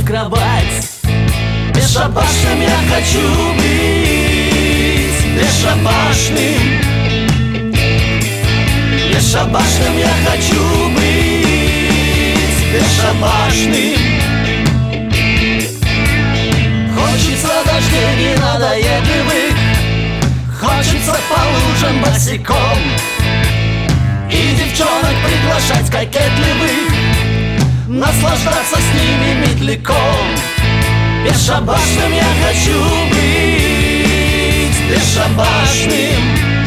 кровать. Бесшабашным я хочу быть, бесшабашным. Бесшабашным я хочу быть, бесшабашным. Хочется дождей ненадоедливых, хочется по лужам босиком и девчонок приглашать кокетливых, наслаждаться с ними медляком. Бесшабашным я хочу быть, бесшабашным.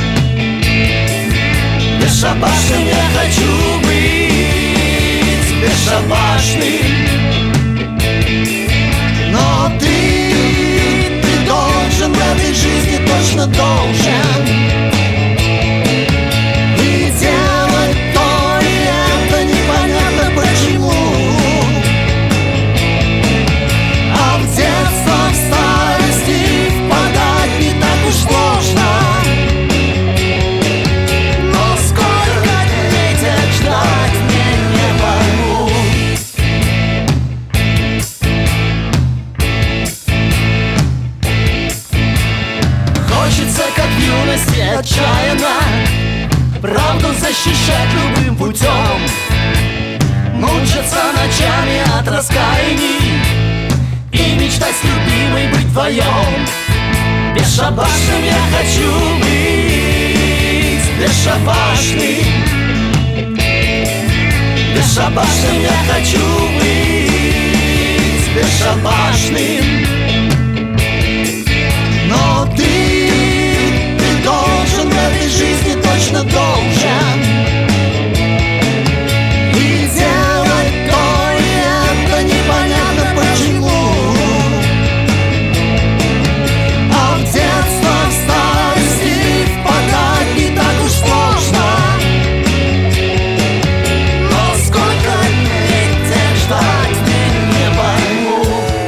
Бесшабашным я хочу быть, бесшабашным. Но ты должен в этой жизни, точно должен, и делать то и это непонятно почему. А в детство, в старости впадать не так уж сложно. Но сколько летят ждать, мне не пойму. Хочется, как в юности, отчаянно правду защищать любым путем, мучиться ночами от раскаяний и мечтать с любимой быть вдвоем. Бесшабашным я хочу быть, бесшабашным. Бесшабашным я хочу быть, бесшабашным. Но ты должен в этой жизни, точно должен, и делать то и это непонятно почему. А в детство, в старости впадать не так уж сложно. Но сколько летят ждать, мне не пойму.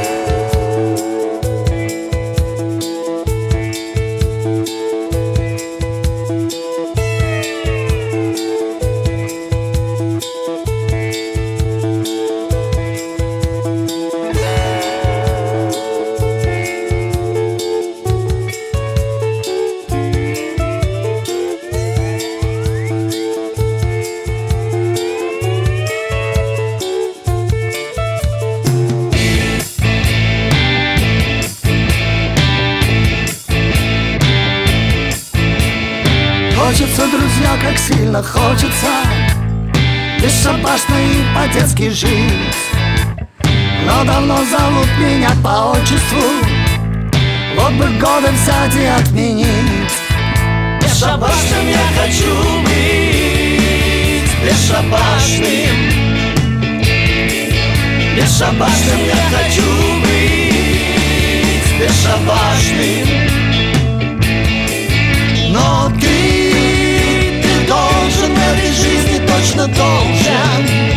Хочется, друзья, как сильно хочется бесшабашно и по-детски жить. Но давно зовут меня по отчеству, вот бы годы взять и отменить. Бесшабашным я хочу быть, бесшабашным. Бесшабашным я хочу быть, бесшабашным. Но ты должен в этой жизни, точно должен,